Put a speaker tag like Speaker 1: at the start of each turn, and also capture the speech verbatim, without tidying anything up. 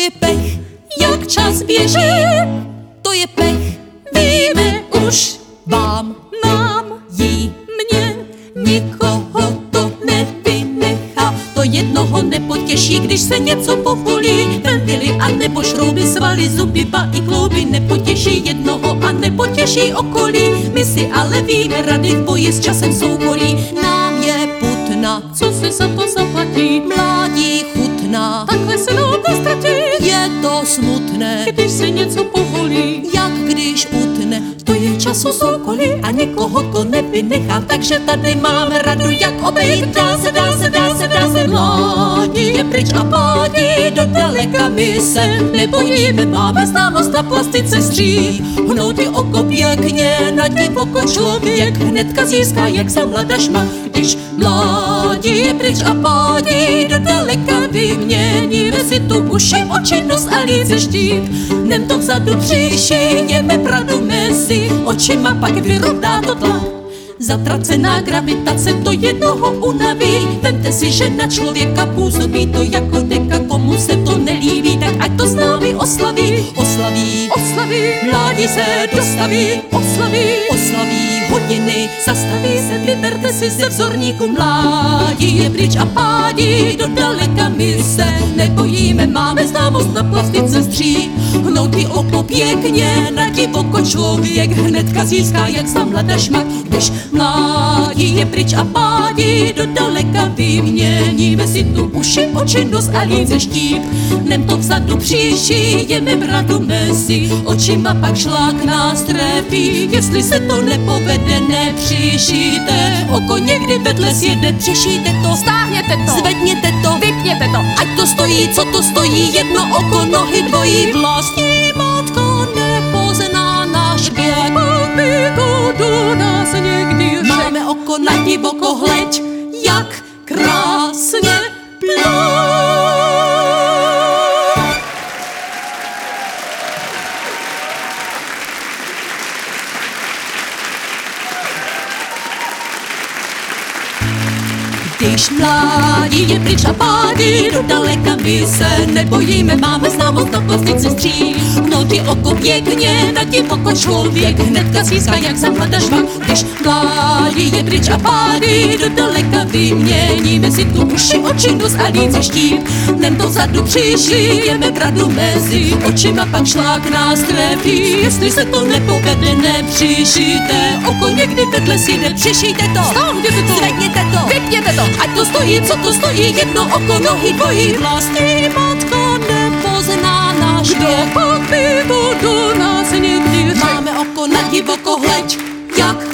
Speaker 1: je pech, jak čas běží, to je pech, víme už, vám, nám, jí, mně, nikoho to nevynechá. To jednoho nepotěší, když se něco povolí, ventily a nebo šrouby, svaly, zuby, ba i klouby. Nepotěší jednoho a nepotěší okolí, my si ale víme rady, v boji s časem soukolí. Nám je putna,
Speaker 2: Co si za to zaplatí?
Speaker 1: mládí chutná,
Speaker 2: Takhle se nám nestratí,
Speaker 1: je to smutné,
Speaker 2: když se něco povolí.
Speaker 1: jak když utne. To je času soukolí a nikoho to nevynechá, takže tady máme radu, jak obejít. Dá se, dá se, dá se, dá se, mládí je pryč a pádí do daleka, my se nebojíme, máme známost na plastice stří. Hnouty oko pěkně, na divoko člověk hnedka získá, jak za mladašma. Když mládí je pryč a pádí do daleka, vyměníme si tu uši, oči, nos a líce štít. Nem to vzadu přišijeme pravdu mezi očima, pak vyrovná to tlak. Zatracená gravitace to jednoho unaví. Vemte si, že na člověka působí to jako deka, komu se to nelíbí, tak ať to s námi oslaví. Oslaví,
Speaker 2: Oslaví,
Speaker 1: mládí se dostaví,
Speaker 2: oslaví,
Speaker 1: oslaví hodiny, zastaví se, vyberte si ze vzorníku. Mládí je pryč a pádí do daleka, my se nebojíme, máme známost na plastice stří. Hnoutý oko pěkně, na divoko člověk hnedka získá, jak za mladašmak. Když mládí je pryč a pádí do daleka, vyměníme si tu uši, oči, nos a líce štít. Nem to vzadu přišijeme bradu mezi očima, pak šlák nás trefí. Jestli se to nepovede, nepřišijte oko, někdy vedle sjede, přišijte to,
Speaker 2: stáhněte to,
Speaker 1: zvedněte to,
Speaker 2: vypněte to.
Speaker 1: ať to stojí, co to stojí, jedno oko, nohy dvojí. Vlastní matko nepozná náš věk,
Speaker 2: Aby to do nás někdy řekl.
Speaker 1: máme oko na divoko, hleď, jak krásně plá. Když mládí je pryč a pádí do daleka, my se nebojíme, máme známost na plastice stří. Hnoutý oko pěkně, na divoko člověk hnedka získá, jak za mladašma. Když mládí je pryč a pádí do daleka, vyměníme si tu uši, oči, nos a líce štít. Nem to vzadu přišijeme bradu mezi očima, pak šlák nás trefí. Jestli se to nepovede, nepřišijte oko, někdy vedle si nepřišijte to,
Speaker 2: Stáhněte to,
Speaker 1: zvedněte to,
Speaker 2: vypněte to.
Speaker 1: ať to stojí, co to stojí, jedno oko, nohy dvojí. Vlastní matka nepozná náš věk,
Speaker 2: Kdo pak by to do nás někdy řekl.
Speaker 1: máme oko na divoko, hleď, jak